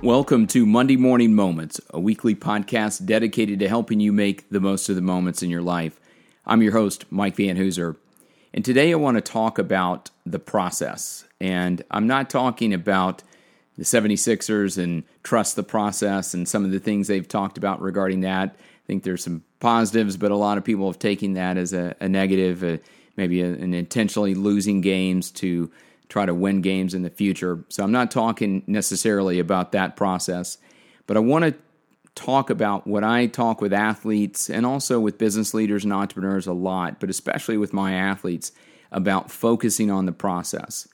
Welcome to Monday Morning Moments, a weekly podcast dedicated to helping you make the most of the moments in your life. I'm your host, Mike Van Hooser, and today I want to talk about the process. And I'm not talking about the 76ers and trust the process and some of the things they've talked about regarding that. I think there's some positives, but a lot of people have taken that as a negative, maybe an intentionally losing games to try to win games in the future. So I'm not talking necessarily about that process, but I want to talk about what I talk with athletes and also with business leaders and entrepreneurs a lot, but especially with my athletes about focusing on the process.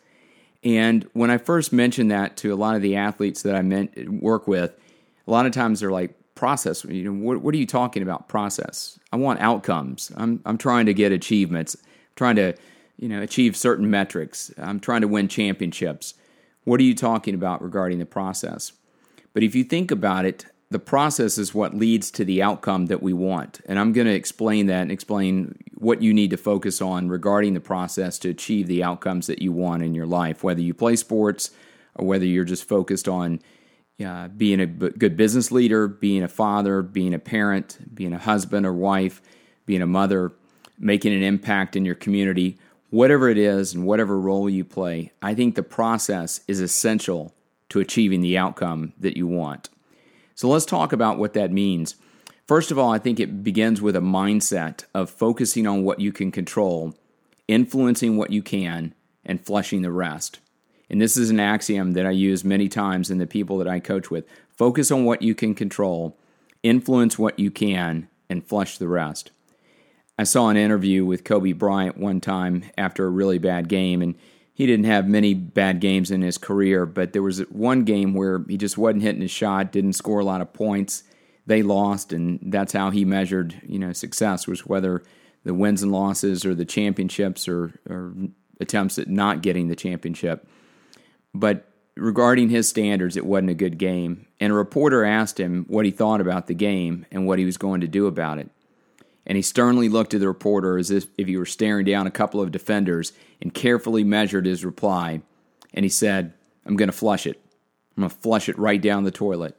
And when I first mentioned that to a lot of the athletes that I work with, a lot of times they're like, process, what are you talking about, process? I want outcomes. I'm trying to get achievements, trying to achieve certain metrics. I'm trying to win championships. What are you talking about regarding the process? But if you think about it, the process is what leads to the outcome that we want. And I'm going to explain that and explain what you need to focus on regarding the process to achieve the outcomes that you want in your life, whether you play sports or whether you're just focused on being a good business leader, being a father, being a parent, being a husband or wife, being a mother, making an impact in your community. Whatever it is and whatever role you play, I think the process is essential to achieving the outcome that you want. So let's talk about what that means. First of all, I think it begins with a mindset of focusing on what you can control, influencing what you can, and flushing the rest. And this is an axiom that I use many times in the people that I coach with. Focus on what you can control, influence what you can, and flush the rest. I saw an interview with Kobe Bryant one time after a really bad game, and he didn't have many bad games in his career, but there was one game where he just wasn't hitting his shot, didn't score a lot of points. They lost, and that's how he measured, success, was whether the wins and losses or the championships or attempts at not getting the championship. But regarding his standards, it wasn't a good game. And a reporter asked him what he thought about the game and what he was going to do about it. And he sternly looked at the reporter as if he were staring down a couple of defenders and carefully measured his reply. And he said, I'm going to flush it. I'm going to flush it right down the toilet.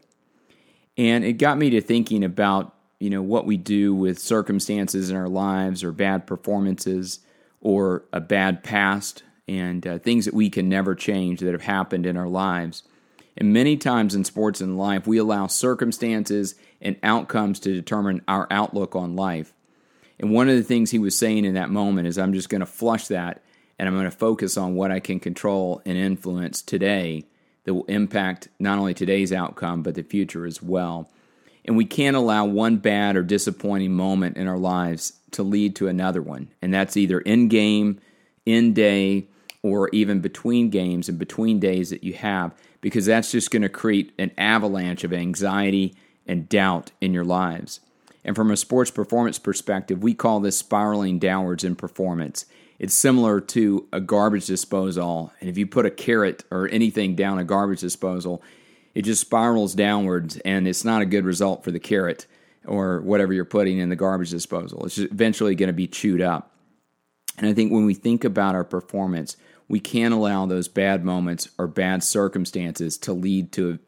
And it got me to thinking about, what we do with circumstances in our lives or bad performances or a bad past and things that we can never change that have happened in our lives. And many times in sports and life, we allow circumstances and outcomes to determine our outlook on life. And one of the things he was saying in that moment is, I'm just going to flush that, and I'm going to focus on what I can control and influence today that will impact not only today's outcome, but the future as well. And we can't allow one bad or disappointing moment in our lives to lead to another one. And that's either in-game, in-day, or even between games and between days that you have, because that's just going to create an avalanche of anxiety and doubt in your lives. And from a sports performance perspective, we call this spiraling downwards in performance. It's similar to a garbage disposal, and if you put a carrot or anything down a garbage disposal, it just spirals downwards, and it's not a good result for the carrot or whatever you're putting in the garbage disposal. It's just eventually going to be chewed up. And I think when we think about our performance, we can't allow those bad moments or bad circumstances to lead to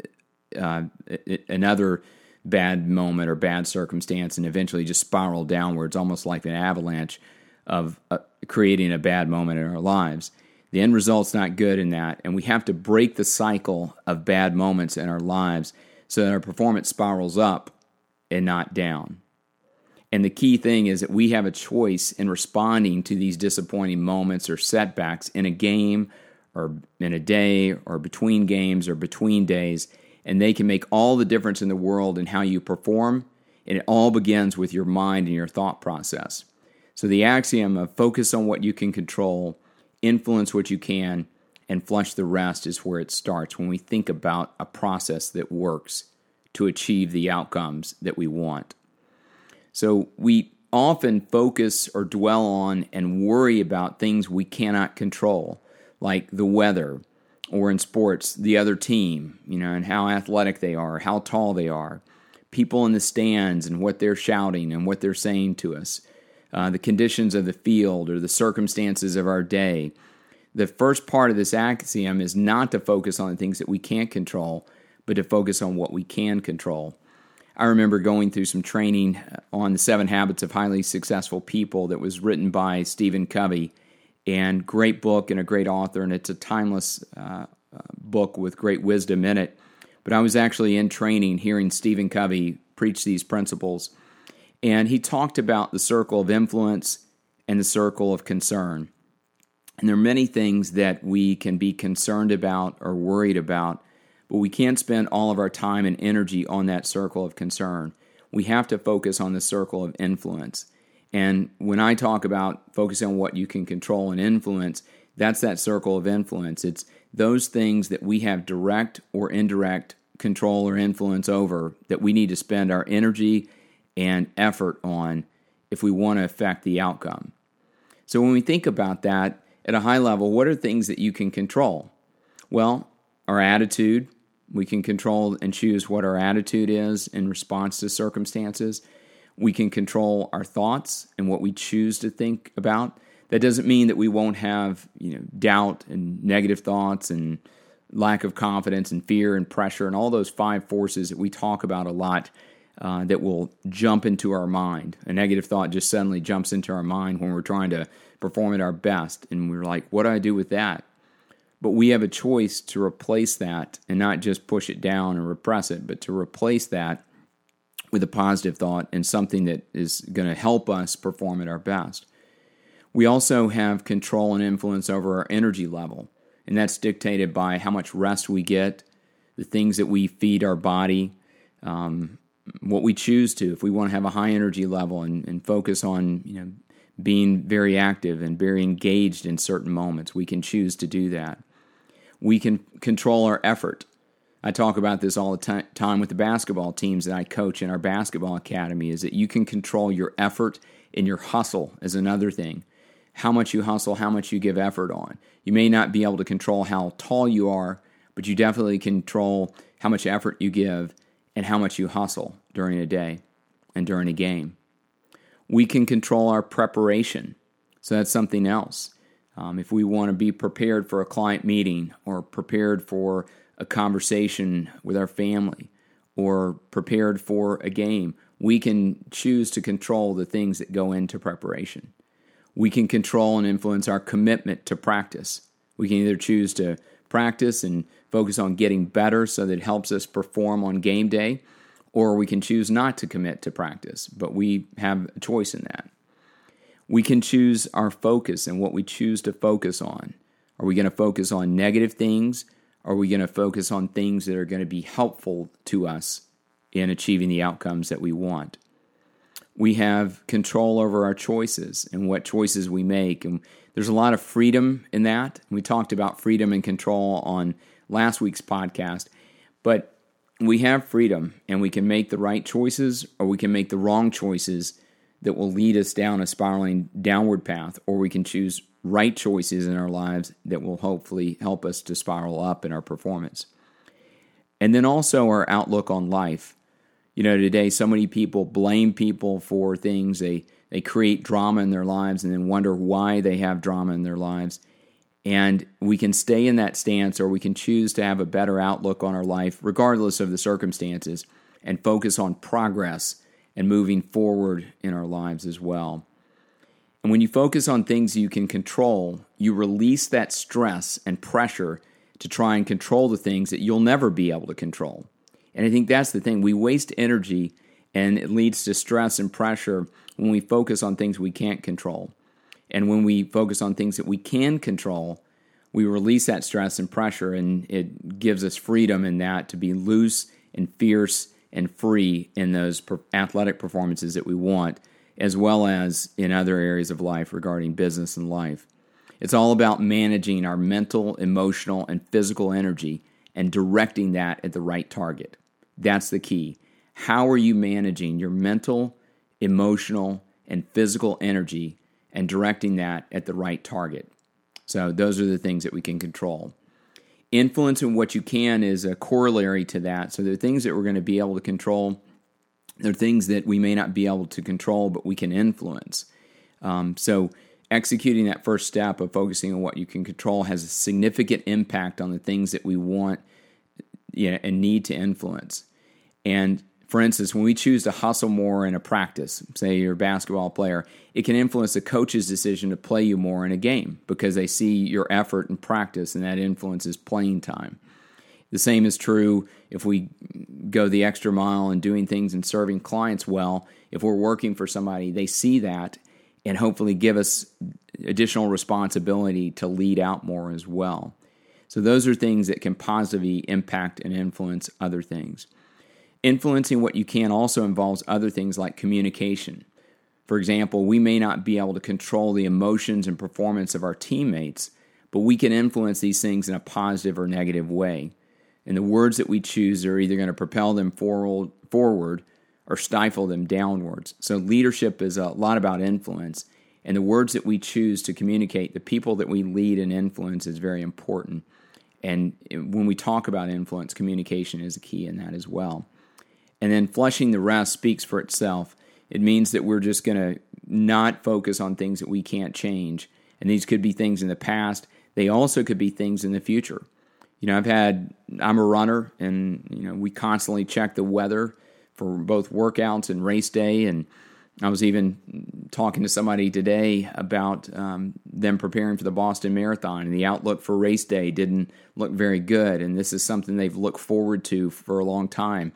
another bad moment or bad circumstance and eventually just spiral downwards, almost like an avalanche of creating a bad moment in our lives. The end result's not good in that, and we have to break the cycle of bad moments in our lives so that our performance spirals up and not down. And the key thing is that we have a choice in responding to these disappointing moments or setbacks in a game or in a day or between games or between days, and they can make all the difference in the world in how you perform, and it all begins with your mind and your thought process. So the axiom of focus on what you can control, influence what you can, and flush the rest is where it starts when we think about a process that works to achieve the outcomes that we want. So we often focus or dwell on and worry about things we cannot control, like the weather, or in sports, the other team, and how athletic they are, how tall they are, people in the stands and what they're shouting and what they're saying to us, the conditions of the field or the circumstances of our day. The first part of this axiom is not to focus on the things that we can't control, but to focus on what we can control. I remember going through some training on the 7 Habits of Highly Successful People that was written by Stephen Covey, and great book and a great author, and it's a timeless book with great wisdom in it. But I was actually in training hearing Stephen Covey preach these principles, and he talked about the circle of influence and the circle of concern. And there are many things that we can be concerned about or worried about, but we can't spend all of our time and energy on that circle of concern. We have to focus on the circle of influence. And when I talk about focusing on what you can control and influence, that's that circle of influence. It's those things that we have direct or indirect control or influence over that we need to spend our energy and effort on if we want to affect the outcome. So when we think about that at a high level, what are things that you can control? Well, our attitude. We can control and choose what our attitude is in response to circumstances. We can control our thoughts and what we choose to think about. That doesn't mean that we won't have, doubt and negative thoughts and lack of confidence and fear and pressure and all those 5 forces that we talk about a lot that will jump into our mind. A negative thought just suddenly jumps into our mind when we're trying to perform at our best, and we're like, what do I do with that? But we have a choice to replace that and not just push it down and repress it, but to replace that with a positive thought and something that is going to help us perform at our best. We also have control and influence over our energy level, and that's dictated by how much rest we get, the things that we feed our body, what we choose to. If we want to have a high energy level and focus on being very active and very engaged in certain moments, we can choose to do that. We can control our effort. I talk about this all the time with the basketball teams that I coach in our basketball academy, is that you can control your effort and your hustle is another thing. How much you hustle, how much you give effort on. You may not be able to control how tall you are, but you definitely control how much effort you give and how much you hustle during a day and during a game. We can control our preparation. So that's something else. If we want to be prepared for a client meeting or prepared for a conversation with our family or prepared for a game, we can choose to control the things that go into preparation. We can control and influence our commitment to practice. We can either choose to practice and focus on getting better so that it helps us perform on game day, or we can choose not to commit to practice, but we have a choice in that. We can choose our focus and what we choose to focus on. Are we going to focus on negative things? Or are we going to focus on things that are going to be helpful to us in achieving the outcomes that we want? We have control over our choices and what choices we make. And there's a lot of freedom in that. We talked about freedom and control on last week's podcast. But we have freedom, and we can make the right choices or we can make the wrong choices that will lead us down a spiraling downward path, or we can choose right choices in our lives that will hopefully help us to spiral up in our performance. And then also our outlook on life. Today so many people blame people for things. They create drama in their lives and then wonder why they have drama in their lives. And we can stay in that stance, or we can choose to have a better outlook on our life, regardless of the circumstances, and focus on progress and moving forward in our lives as well. And when you focus on things you can control, you release that stress and pressure to try and control the things that you'll never be able to control. And I think that's the thing. We waste energy, and it leads to stress and pressure when we focus on things we can't control. And when we focus on things that we can control, we release that stress and pressure, and it gives us freedom in that to be loose and fierce and free in those athletic performances that we want, as well as in other areas of life regarding business and life. It's all about managing our mental, emotional, and physical energy and directing that at the right target. That's the key. How are you managing your mental, emotional, and physical energy and directing that at the right target? So those are the things that we can control. Influencing what you can is a corollary to that. So there are things that we're going to be able to control. There are things that we may not be able to control, but we can influence. So executing that first step of focusing on what you can control has a significant impact on the things that we want and need to influence. And for instance, when we choose to hustle more in a practice, say you're a basketball player, it can influence the coach's decision to play you more in a game because they see your effort in practice, and that influences playing time. The same is true if we go the extra mile in doing things and serving clients well. If we're working for somebody, they see that and hopefully give us additional responsibility to lead out more as well. So those are things that can positively impact and influence other things. Influencing what you can also involves other things like communication. For example, we may not be able to control the emotions and performance of our teammates, but we can influence these things in a positive or negative way. And the words that we choose are either going to propel them forward or stifle them downwards. So leadership is a lot about influence, and the words that we choose to communicate, the people that we lead and influence, is very important. And when we talk about influence, communication is a key in that as well. And then flushing the rest speaks for itself. It means that we're just going to not focus on things that we can't change. And these could be things in the past. They also could be things in the future. I'm a runner, and we constantly check the weather for both workouts and race day. And I was even talking to somebody today about them preparing for the Boston Marathon, and the outlook for race day didn't look very good. And this is something they've looked forward to for a long time.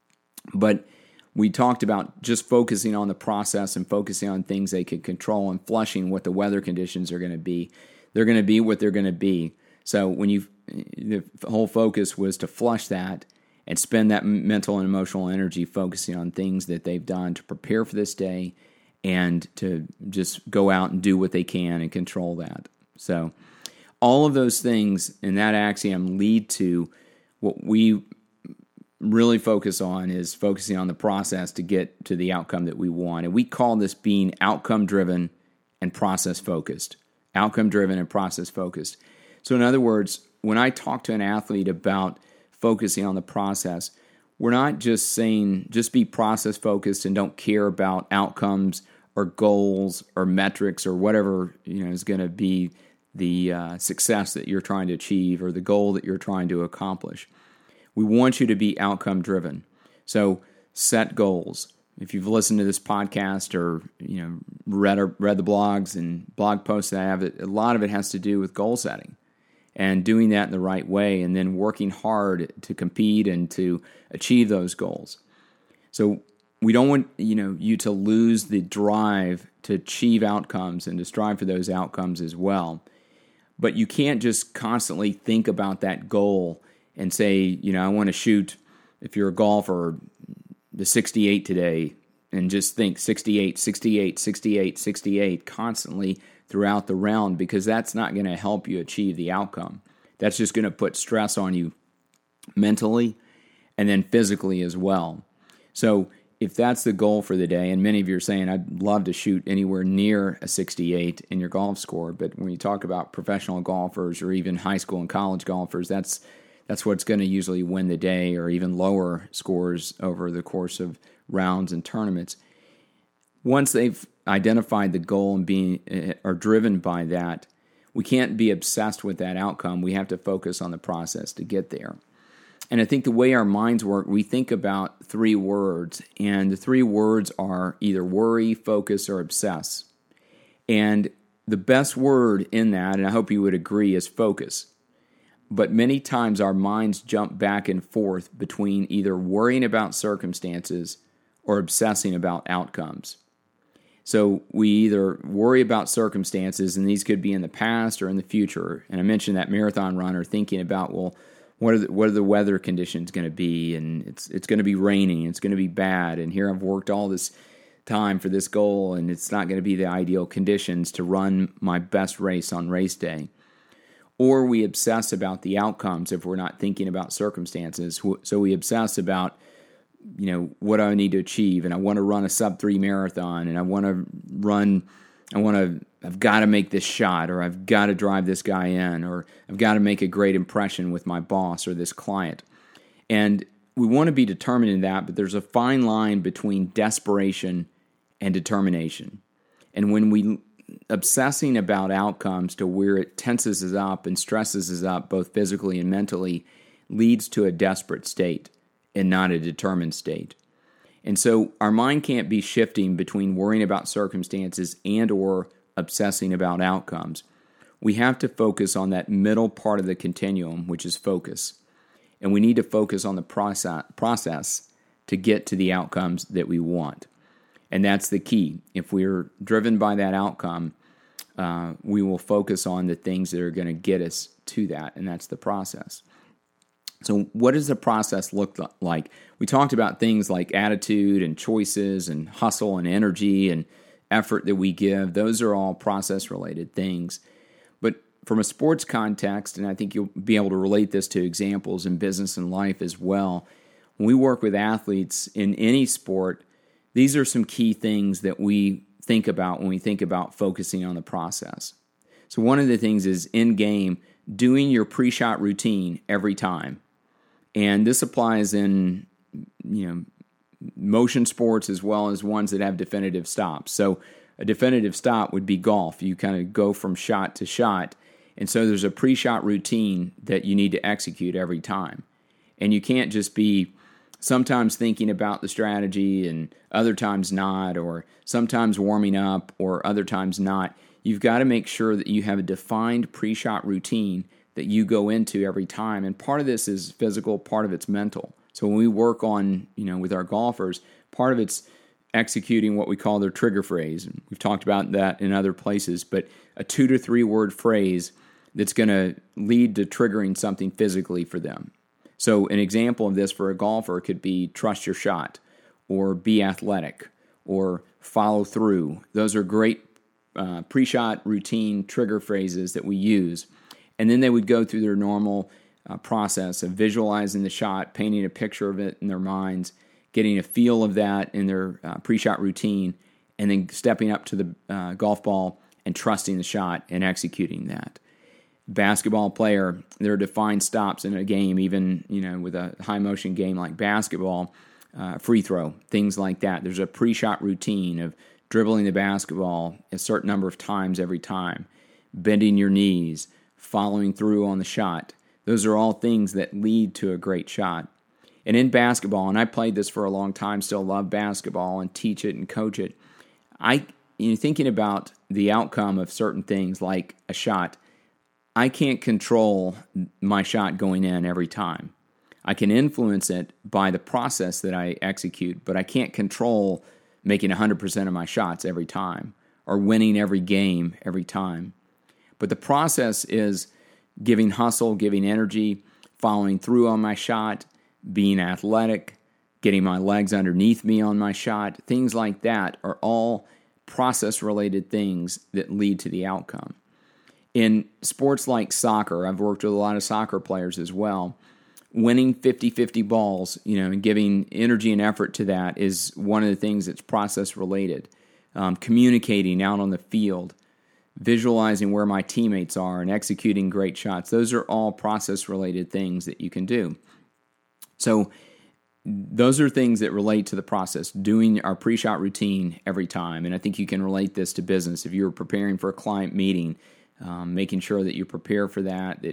But we talked about just focusing on the process and focusing on things they could control and flushing what the weather conditions are going to be. They're going to be what they're going to be. So the whole focus was to flush that and spend that mental and emotional energy focusing on things that they've done to prepare for this day and to just go out and do what they can and control that. So all of those things in that axiom lead to what we really focus on is focusing on the process to get to the outcome that we want. And we call this being outcome-driven and process-focused. Outcome-driven and process-focused. So in other words, when I talk to an athlete about focusing on the process, we're not just saying just be process-focused and don't care about outcomes or goals or metrics or whatever is going to be the success that you're trying to achieve or the goal that you're trying to accomplish. We want you to be outcome-driven. So set goals. If you've listened to this podcast or read the blogs and blog posts that I have, a lot of it has to do with goal setting and doing that in the right way, and then working hard to compete and to achieve those goals. So we don't want you to lose the drive to achieve outcomes and to strive for those outcomes as well. But you can't just constantly think about that goal and say, I want to shoot, if you're a golfer, the 68 today, and just think 68, 68, 68, 68 constantly throughout the round, because that's not going to help you achieve the outcome. That's just going to put stress on you mentally and then physically as well. So if that's the goal for the day, and many of you are saying, I'd love to shoot anywhere near a 68 in your golf score, but when you talk about professional golfers or even high school and college golfers, that's what's going to usually win the day, or even lower scores over the course of rounds and tournaments. Once they've identified the goal and are driven by that, we can't be obsessed with that outcome. We have to focus on the process to get there. And I think the way our minds work, we think about 3 words, and the 3 words are either worry, focus, or obsess. And the best word in that, and I hope you would agree, is focus. But many times our minds jump back and forth between either worrying about circumstances or obsessing about outcomes. So we either worry about circumstances, and these could be in the past or in the future. And I mentioned that marathon runner thinking about, well, what are the weather conditions going to be? And it's going to be raining, it's going to be bad, and here I've worked all this time for this goal, and it's not going to be the ideal conditions to run my best race on race day. Or we obsess about the outcomes if we're not thinking about circumstances. So we obsess about, what do I need to achieve? And I want to run a sub-3 marathon, and I've got to make this shot, or I've got to drive this guy in, or I've got to make a great impression with my boss or this client. And we want to be determined in that, but there's a fine line between desperation and determination. And when we obsessing about outcomes to where it tenses us up and stresses us up both physically and mentally, leads to a desperate state and not a determined state. And so our mind can't be shifting between worrying about circumstances and or obsessing about outcomes. We have to focus on that middle part of the continuum, which is focus. And we need to focus on the process to get to the outcomes that we want. And that's the key. If we're driven by that outcome, we will focus on the things that are going to get us to that, and that's the process. So what does the process look like? We talked about things like attitude and choices and hustle and energy and effort that we give. Those are all process-related things. But from a sports context, and I think you'll be able to relate this to examples in business and life as well, when we work with athletes in any sport, these are some key things that we think about when we think about focusing on the process. So one of the things is in-game, doing your pre-shot routine every time. And this applies in, motion sports as well as ones that have definitive stops. So a definitive stop would be golf. You kind of go from shot to shot. And so there's a pre-shot routine that you need to execute every time. And you can't just be sometimes thinking about the strategy and other times not, or sometimes warming up or other times not. You've got to make sure that you have a defined pre-shot routine that you go into every time. And part of this is physical, part of it's mental. So when we work on, with our golfers, part of it's executing what we call their trigger phrase. And we've talked about that in other places, but a 2 to 3 word phrase that's going to lead to triggering something physically for them. So an example of this for a golfer could be trust your shot, or be athletic, or follow through. Those are great pre-shot routine trigger phrases that we use. And then they would go through their normal process of visualizing the shot, painting a picture of it in their minds, getting a feel of that in their pre-shot routine, and then stepping up to the golf ball and trusting the shot and executing that. Basketball player, there are defined stops in a game, even with a high motion game like basketball, free throw, things like that. There's a pre-shot routine of dribbling the basketball a certain number of times every time, bending your knees, following through on the shot. Those are all things that lead to a great shot. And in basketball, and I played this for a long time, still love basketball and teach it and coach it. Thinking about the outcome of certain things like a shot, I can't control my shot going in every time. I can influence it by the process that I execute, but I can't control making 100% of my shots every time or winning every game every time. But the process is giving hustle, giving energy, following through on my shot, being athletic, getting my legs underneath me on my shot. Things like that are all process-related things that lead to the outcome. In sports like soccer, I've worked with a lot of soccer players as well. Winning 50-50 balls, and giving energy and effort to that is one of the things that's process-related. Communicating out on the field, visualizing where my teammates are, and executing great shots. Those are all process-related things that you can do. So those are things that relate to the process, doing our pre-shot routine every time. And I think you can relate this to business. If you're preparing for a client meeting, making sure that you prepare for that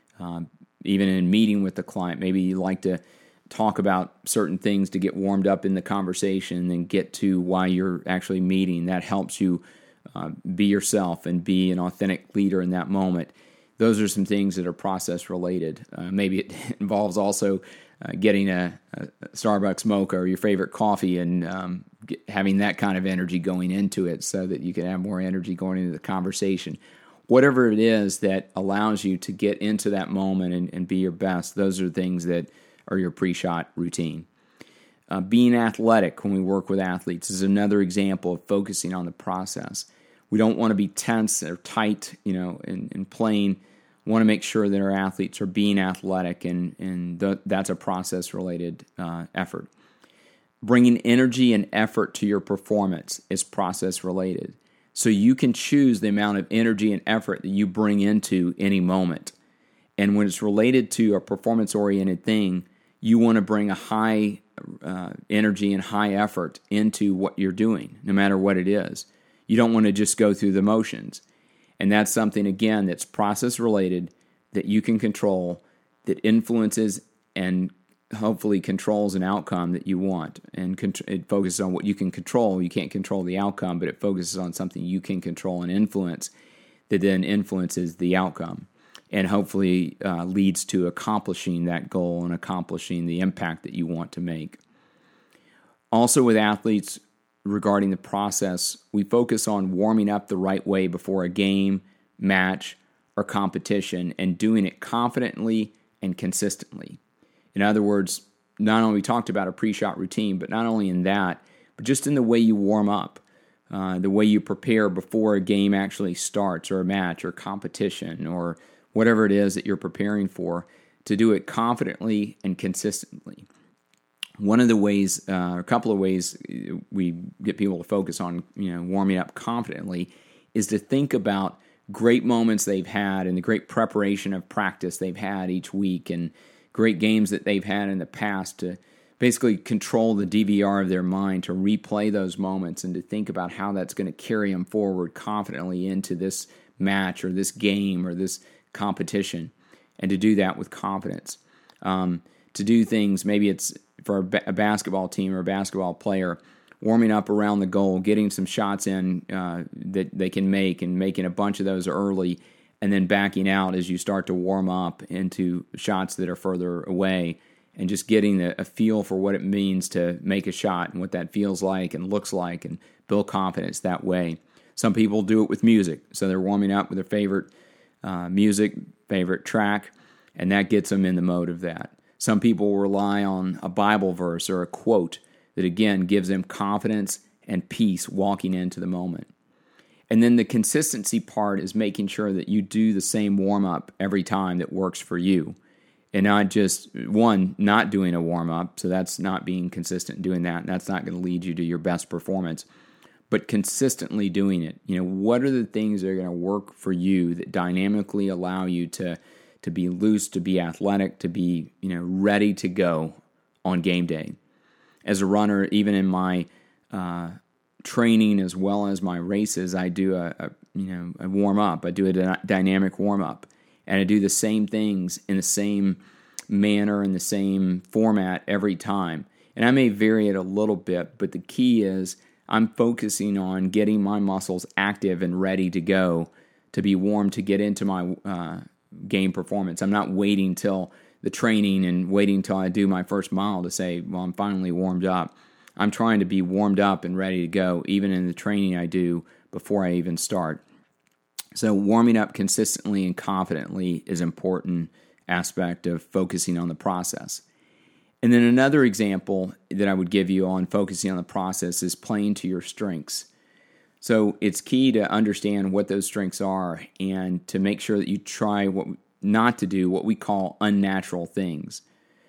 even in meeting with the client, maybe you like to talk about certain things to get warmed up in the conversation and then get to why you're actually meeting. That helps you be yourself and be an authentic leader in that moment. Those are some things that are process related. Maybe it involves also getting a Starbucks mocha or your favorite coffee and having that kind of energy going into it so that you can have more energy going into the conversation. Whatever it is that allows you to get into that moment and be your best, those are things that are your pre-shot routine. Being athletic when we work with athletes is another example of focusing on the process. We don't want to be tense or tight, in playing. We want to make sure that our athletes are being athletic, and that's a process-related effort. Bringing energy and effort to your performance is process-related. So you can choose the amount of energy and effort that you bring into any moment. And when it's related to a performance-oriented thing, you want to bring a high energy and high effort into what you're doing, no matter what it is. You don't want to just go through the motions. And that's something, again, that's process-related, that you can control, that influences and hopefully controls an outcome that you want. And it focuses on what you can control. You can't control the outcome, but it focuses on something you can control and influence that then influences the outcome and hopefully leads to accomplishing that goal and accomplishing the impact that you want to make. Also with athletes, regarding the process, we focus on warming up the right way before a game, match, or competition and doing it confidently and consistently. In other words, not only we talked about a pre-shot routine, but not only in that, but just in the way you warm up, the way you prepare before a game actually starts or a match or competition or whatever it is that you're preparing for, to do it confidently and consistently. One of the ways, a couple of ways we get people to focus on, warming up confidently is to think about great moments they've had and the great preparation of practice they've had each week and great games that they've had in the past, to basically control the DVR of their mind, to replay those moments and to think about how that's going to carry them forward confidently into this match or this game or this competition, and to do that with confidence. To do things, maybe it's for a basketball team or a basketball player, warming up around the goal, getting some shots in that they can make and making a bunch of those early, and then backing out as you start to warm up into shots that are further away, and just getting a feel for what it means to make a shot and what that feels like and looks like, and build confidence that way. Some people do it with music, so they're warming up with their favorite music, favorite track, and that gets them in the mode of that. Some people rely on a Bible verse or a quote that, again, gives them confidence and peace walking into the moment. And then the consistency part is making sure that you do the same warm-up every time that works for you. And not just, not doing a warm-up, so that's not being consistent doing that, and that's not going to lead you to your best performance, but consistently doing it. What are the things that are going to work for you that dynamically allow you to be loose, to be athletic, to be ready to go on game day? As a runner, even in my training as well as my races, I do a warm up. I do a dynamic warm up, and I do the same things in the same manner in the same format every time. And I may vary it a little bit, but the key is I'm focusing on getting my muscles active and ready to go, to be warm, to get into my game performance. I'm not waiting till the training and waiting till I do my first mile to say, well, I'm finally warmed up. I'm trying to be warmed up and ready to go, even in the training I do before I even start. So warming up consistently and confidently is an important aspect of focusing on the process. And then another example that I would give you on focusing on the process is playing to your strengths. So it's key to understand what those strengths are and to make sure that you try not to do what we call unnatural things.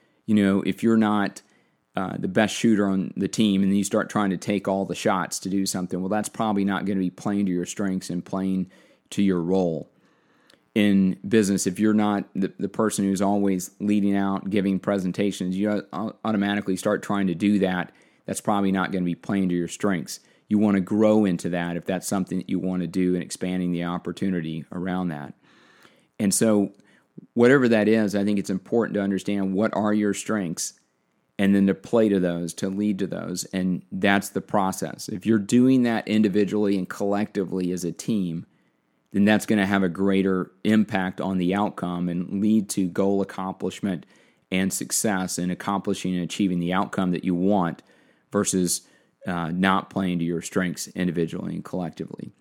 If you're not the best shooter on the team and then you start trying to take all the shots to do something, well, that's probably not going to be playing to your strengths and playing to your role. In business, if you're not the person who's always leading out, giving presentations, you automatically start trying to do that. That's probably not going to be playing to your strengths. You want to grow into that if that's something that you want to do, and expanding the opportunity around that. And so whatever that is, I think it's important to understand what are your strengths and then to play to those, to lead to those. And that's the process. If you're doing that individually and collectively as a team, then that's going to have a greater impact on the outcome and lead to goal accomplishment and success in accomplishing and achieving the outcome that you want versus not playing to your strengths individually and collectively.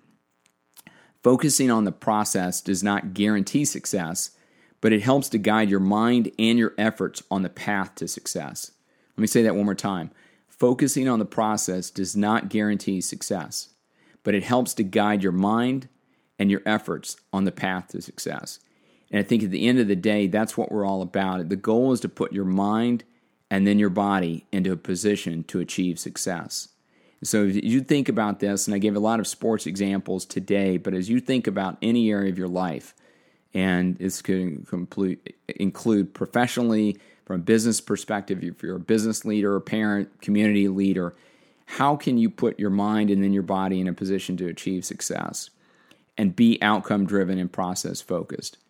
Focusing on the process does not guarantee success, but it helps to guide your mind and your efforts on the path to success. Let me say that one more time. Focusing on the process does not guarantee success, but it helps to guide your mind and your efforts on the path to success. And I think at the end of the day, that's what we're all about. The goal is to put your mind and then your body into a position to achieve success. So if you think about this, and I gave a lot of sports examples today, but as you think about any area of your life, and this could include professionally, from a business perspective, if you're a business leader, a parent, community leader, how can you put your mind and then your body in a position to achieve success and be outcome-driven and process-focused?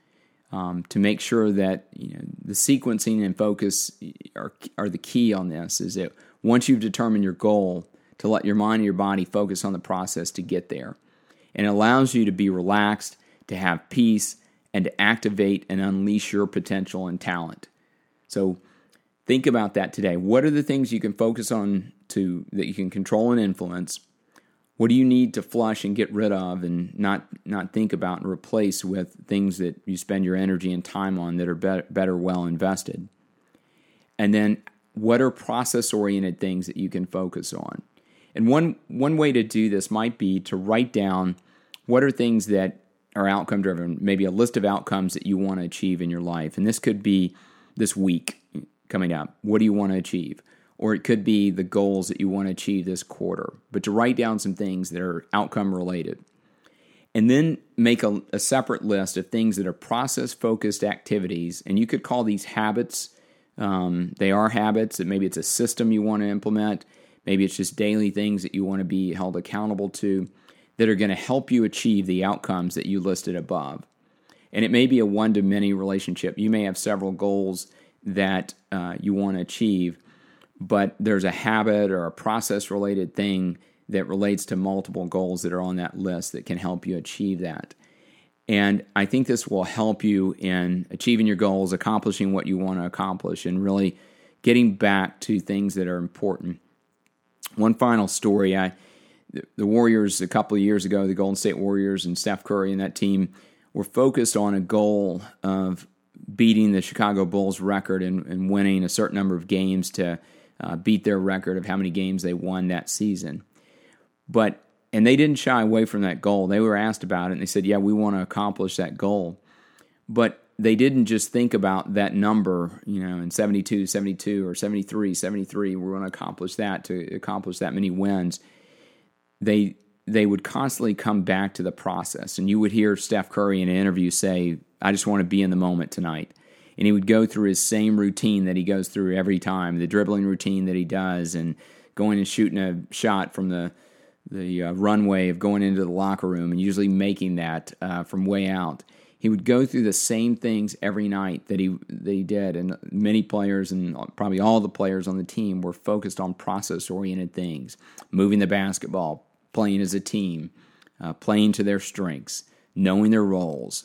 to make sure that the sequencing and focus are the key on this. Is that once you've determined your goal, to let your mind and your body focus on the process to get there. And it allows you to be relaxed, to have peace, and to activate and unleash your potential and talent. So think about that today. What are the things you can focus on that you can control and influence? What do you need to flush and get rid of and not think about and replace with things that you spend your energy and time on that are better well invested? And then what are process-oriented things that you can focus on? And one way to do this might be to write down what are things that are outcome-driven, maybe a list of outcomes that you want to achieve in your life. And this could be this week coming up. What do you want to achieve? Or it could be the goals that you want to achieve this quarter. But to write down some things that are outcome-related. And then make a separate list of things that are process-focused activities. And you could call these habits. They are habits. Maybe it's a system you want to implement. Maybe it's just daily things that you want to be held accountable to that are going to help you achieve the outcomes that you listed above. And it may be a one-to-many relationship. You may have several goals that you want to achieve, but there's a habit or a process-related thing that relates to multiple goals that are on that list that can help you achieve that. And I think this will help you in achieving your goals, accomplishing what you want to accomplish, and really getting back to things that are important. One final story. The Warriors, a couple of years ago, the Golden State Warriors and Steph Curry and that team were focused on a goal of beating the Chicago Bulls record and winning a certain number of games to beat their record of how many games they won that season. And they didn't shy away from that goal. They were asked about it, and they said, yeah, we want to accomplish that goal. But they didn't just think about that number, in 72, 72, or 73, we're going to accomplish that to accomplish that many wins. They would constantly come back to the process. And you would hear Steph Curry in an interview say, I just want to be in the moment tonight. And he would go through his same routine that he goes through every time, the dribbling routine that he does, and going and shooting a shot from the runway, of going into the locker room and usually making that from way out. He would go through the same things every night that he did, and many players, and probably all the players on the team, were focused on process-oriented things, moving the basketball, playing as a team, playing to their strengths, knowing their roles,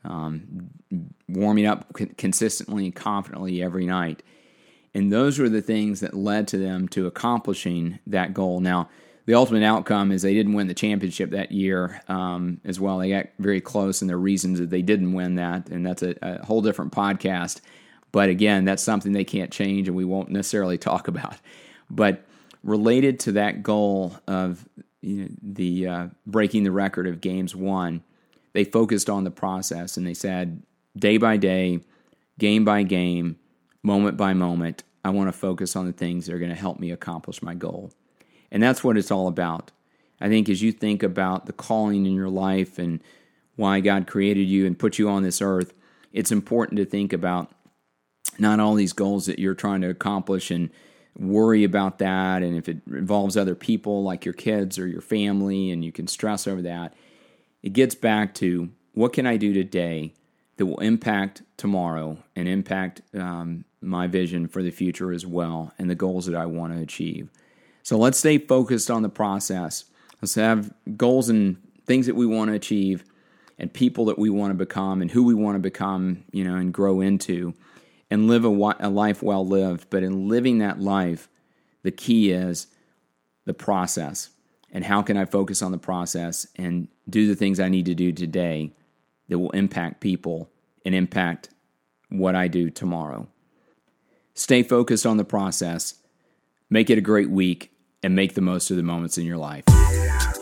warming up consistently and confidently every night. And those were the things that led to them to accomplishing that goal. Now, the ultimate outcome is they didn't win the championship that year as well. They got very close, and there are reasons that they didn't win that, and that's a whole different podcast. But again, that's something they can't change, and we won't necessarily talk about. But related to that goal of the breaking the record of games won, they focused on the process, and they said, day by day, game by game, moment by moment, I want to focus on the things that are going to help me accomplish my goal. And that's what it's all about. I think as you think about the calling in your life and why God created you and put you on this earth, it's important to think about not all these goals that you're trying to accomplish and worry about that. And if it involves other people like your kids or your family and you can stress over that, it gets back to what can I do today that will impact tomorrow and impact my vision for the future as well and the goals that I want to achieve. So let's stay focused on the process. Let's have goals and things that we want to achieve and people that we want to become and who we want to become, and grow into, and live a life well lived. But in living that life, the key is the process. And how can I focus on the process and do the things I need to do today that will impact people and impact what I do tomorrow? Stay focused on the process. Make it a great week and make the most of the moments in your life.